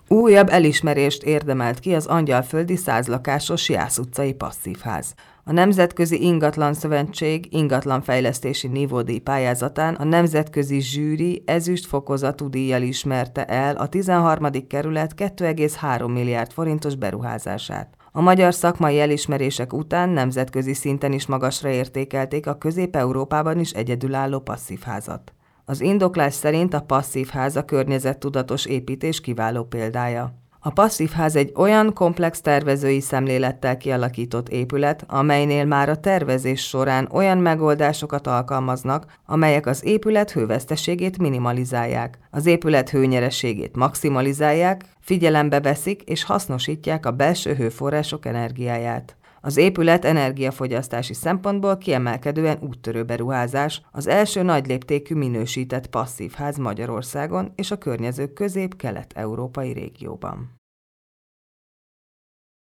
Újabb elismerést érdemelt ki az Angyalföldi 100 lakásos Jász utcai passzívház. A Nemzetközi Ingatlanszövetség ingatlanfejlesztési nívódíj pályázatán a nemzetközi zsűri ezüst fokozatú díjjal ismerte el a 13. kerület 2,3 milliárd forintos beruházását. A magyar szakmai elismerések után nemzetközi szinten is magasra értékelték a Közép-Európában is egyedülálló passzívházat. Az indoklás szerint a passzívház a környezettudatos építés kiváló példája. A passzívház egy olyan komplex tervezői szemlélettel kialakított épület, amelynél már a tervezés során olyan megoldásokat alkalmaznak, amelyek az épület hőveszteségét minimalizálják, az épület hőnyerességét maximalizálják, figyelembe veszik és hasznosítják a belső hőforrások energiáját. Az épület energiafogyasztási szempontból kiemelkedően úttörő beruházás, az első nagyléptékű minősített passzívház Magyarországon és a környező közép-kelet-európai régióban.